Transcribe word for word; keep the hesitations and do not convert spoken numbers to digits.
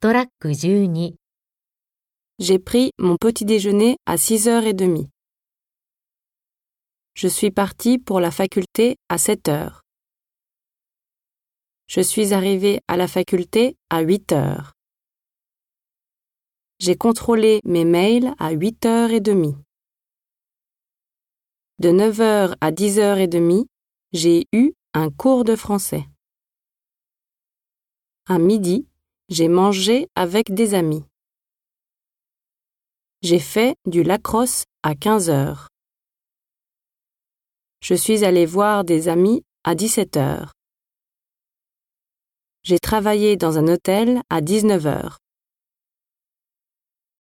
トラックじゅうに、 J'ai pris mon petit déjeuner à six heures trente. Je suis parti pour la faculté à sept heures. Je suis arrivé à la faculté à huit heures. J'ai contrôlé mes mails à huit heures trente. De neuf heures à dix heures trente, j'ai eu un cours de français. À midi, j'ai mangé avec des amis. J'ai fait du lacrosse à quinze heures. Je suis allé voir des amis à dix-sept heures. J'ai travaillé dans un hôtel à dix-neuf heures.